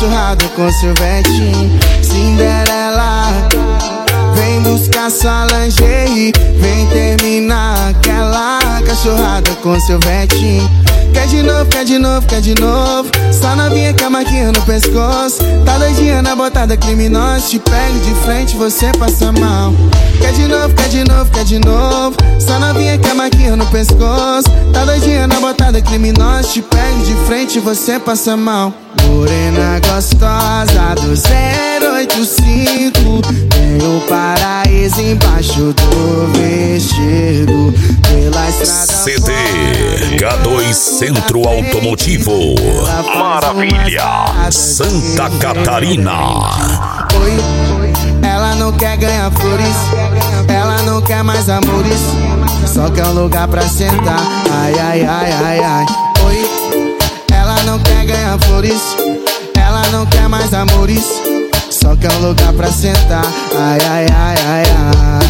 cachorrada com Silvetinho. Cinderela, vem buscar sua lingerie, vem terminar aquela cachorrada com Silvetinho. Quer de novo, quer de novo, quer de novo. Só novinha com a marquinha no pescoço. Tá doidinha na botada criminosa. Te pego de frente, você passa mal. Quer de novo, quer de novo, quer de novo. Só novinha com a marquinha no pescoço. Tá doidinha na botada criminosa. Te pego de frente, você passa mal. Morena gostosa do 085, tem o paraíso embaixo do vestido. Pela estrada CD K2 Centro Automotivo, Maravilha, Santa Catarina. Oi, ela não quer ganhar flores, ela não quer mais amores, só quer um lugar pra sentar. Ai, ai, ai, ai, ai. Oi, ela não quer ganhar flores, ela não quer mais amores, só quer um lugar pra sentar. Ai, ai, ai, ai, ai.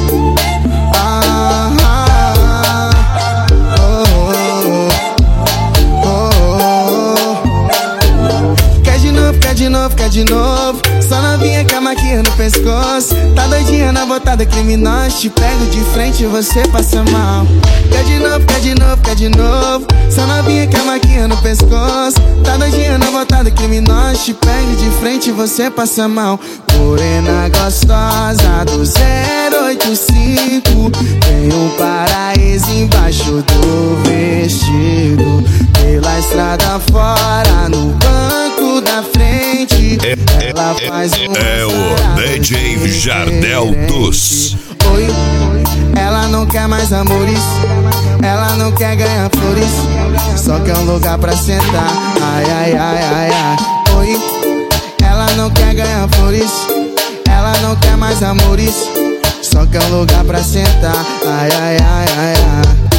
Ah, ah, oh, oh, oh, oh. Quer de novo, quer de novo, quer de novo. Só novinha com a marquinha no pescoço. Tá doidinha na botada criminosa. Te pego de frente e você passa mal. Quer de novo, quer de novo, quer de novo. Só novinha com a marquinha no pescoço. Tá doidinha na botada criminosa. Te pego de frente e você passa mal. Morena gostosa do 085, tem um paraíso embaixo do vestido. Pela estrada fora, no banco da frente, ela faz o DJ Jardel dos. Oi, ela não quer mais amores, ela não quer ganhar flores, só quer um lugar pra sentar. Ai, ai, ai, ai, ai. Oi, ela não quer ganhar flores, ela não quer mais amores, só quer um lugar pra sentar. Ai, ai, ai, ai, ai.